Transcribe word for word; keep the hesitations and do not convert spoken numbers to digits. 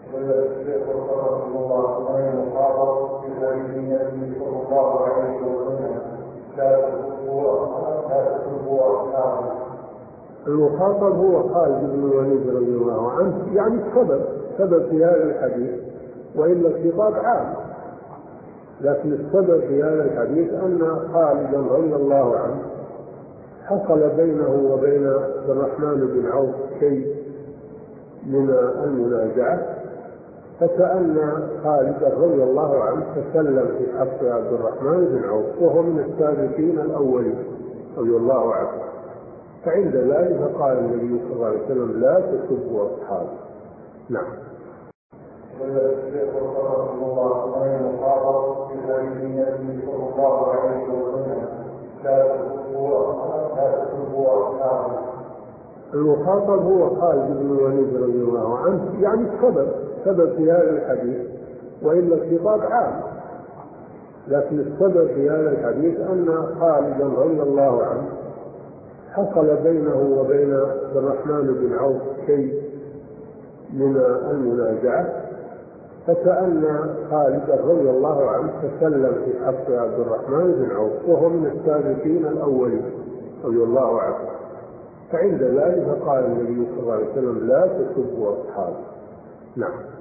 والشيخ رحمه الله من يخاطب بقول النبي صلى الله عليه وسلم لا تسبوا لا تسبوا أصحابه. المخاطب هو خالد بن الوليد رضي الله عنه، يعني السبب سبب في هذا الحديث، وإلا الخطاب عام، لكن السبب في هذا الحديث أن خالد رضي الله عنه حصل بينه وبين عبد الرحمن بن عوف شيء من المنازعة، فكأن خالد رضي الله عنه تسلم في حق عبد الرحمن بن عوف وهو من السابقين الأولين رضي الله عنه، فعند ذلك قال النبي صلى الله عليه وسلم لا تسبوا أصحابه. نعم. والشيخ رحمه الله من يخاطب بقول النبي صلى الله عليه وسلم لا تسبوا لا تسبوا أصحابه. المخاطب هو خالد بن الوليد رضي الله عنه، يعني السبب سبب في هذا الحديث، وإلا الخطاب عام، لكن السبب في هذا الحديث أن خالد رضي الله عنه حصل بينه وبين عبد الرحمن بن عوف شيء من المنازعة، فكأن خالد رضي الله عنه تسلم في حق عبد الرحمن بن عوف وهو من السابقين الأولين رضي الله عنه، فعند ذلك قال النبي صلى الله عليه وسلم لا تسبوا أصحابه. نعم.